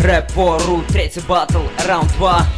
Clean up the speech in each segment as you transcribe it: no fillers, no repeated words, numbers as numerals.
Рэп-пору, третий батл, раунд 2.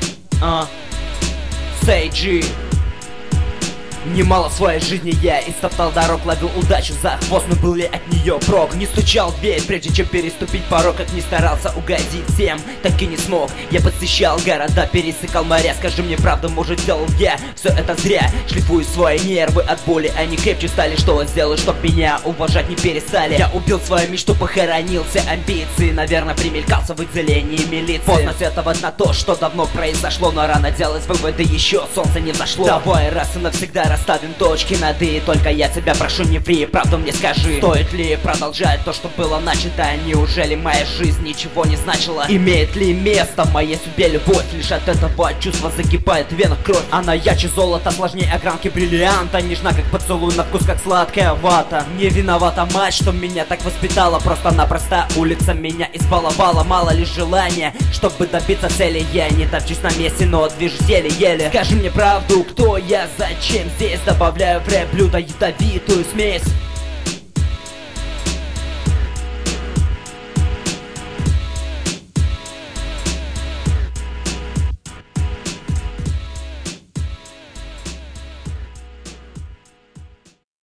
Сейджи. Немало в своей жизни я истоптал дорог, ловил удачу за хвост, но был ли от нее прок? Не стучал в дверь, прежде чем переступить порог, как не старался угодить всем, так и не смог. Я посещал города, пересекал моря, скажи мне правду, может делал я все это зря? Шлифую свои нервы от боли, они крепче стали, что сделаю, чтоб меня уважать не перестали? Я убил свою мечту, похоронил все амбиции, наверное, примелькался в отделении милиции. Поздно сетовать на то, что давно произошло, но рано делать выводы, еще солнце не взошло. Давай раз и навсегда расставим точки над «и», только я тебя прошу, не ври, правду мне скажи. Стоит ли продолжать то, что было начато? Неужели моя жизнь ничего не значила? Имеет ли место в моей судьбе любовь? Лишь от этого чувства закипает в венах кровь. Она ярче золота, сложнее огранки бриллианта, нежна как поцелуй, на вкус как сладкая вата. Не виновата мать, что меня так воспитала, просто-напросто улица меня избаловала. Мало лишь желания, чтобы добиться цели, я не топчусь на месте, но движусь еле-еле. Скажи мне правду, кто я, зачем здесь? Добавляю в рэп блюдо ядовитую смесь.